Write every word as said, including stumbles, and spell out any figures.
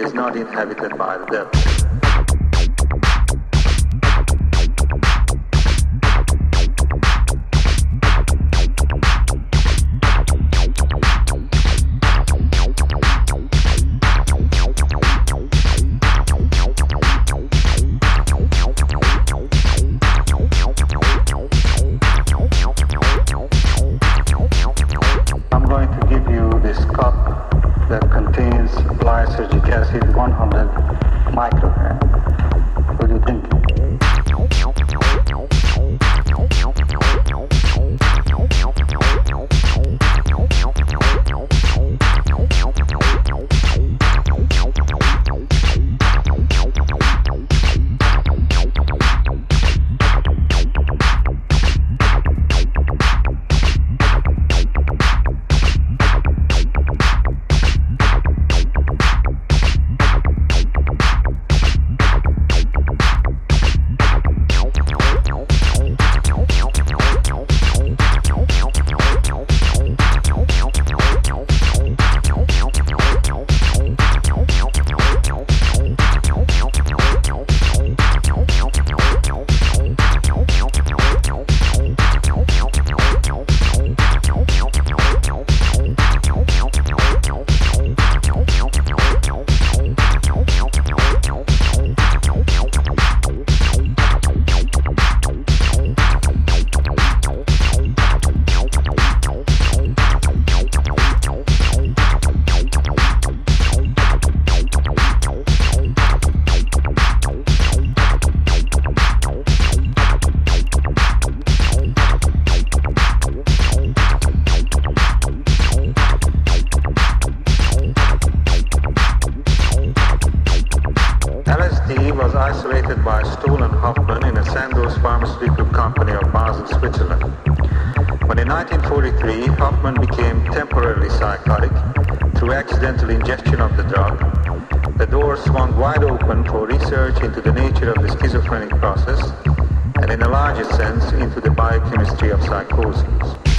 is not inhabited by the devil. one hundred microgram. What do you think? Isolated by Stoll and Hoffman in a Sandoz pharmaceutical company of Basel, Switzerland. When in nineteen forty-three Hoffman became temporarily psychotic through accidental ingestion of the drug, the door swung wide open for research into the nature of the schizophrenic process and in a larger sense into the biochemistry of psychosis.